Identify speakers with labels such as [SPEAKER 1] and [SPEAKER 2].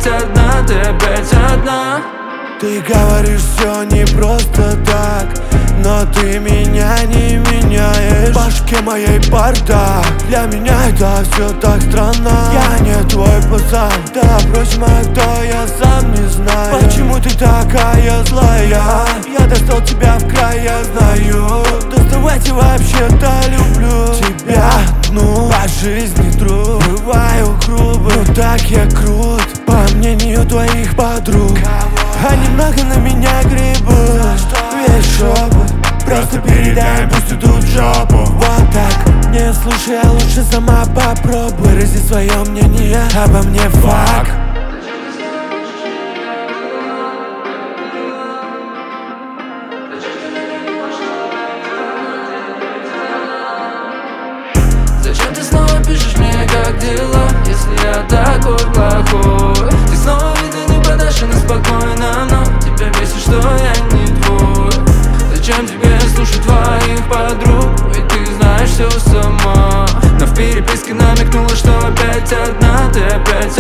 [SPEAKER 1] одна, ты опять одна.
[SPEAKER 2] Ты говоришь все не просто так, но ты меня не меняешь. В башке моей бардак, для меня это все так странно. Я не твой пацан, да брось моя, кто я сам не знаю. Почему ты такая злая? Я достал тебя в край, я знаю. Доставать и вообще-то люблю тебя одну, по жизни друг. Бываю грубым, но так я крут, по мнению твоих подруг. Они много на меня гребут, весь шепот просто передай, пусть идут в жопу. Вот так, не слушай, а лучше сама попробуй. Вырази свое мнение обо мне, фак.
[SPEAKER 1] Зачем ты снова пишешь мне, как дела, если я такой плохой? Ты снова видно не подашь на спокойно, но тебя бесит, что я не твой. Зачем тебе слушать твоих подруг, ведь ты знаешь все сама. Но в переписке намекнула, что опять одна, ты опять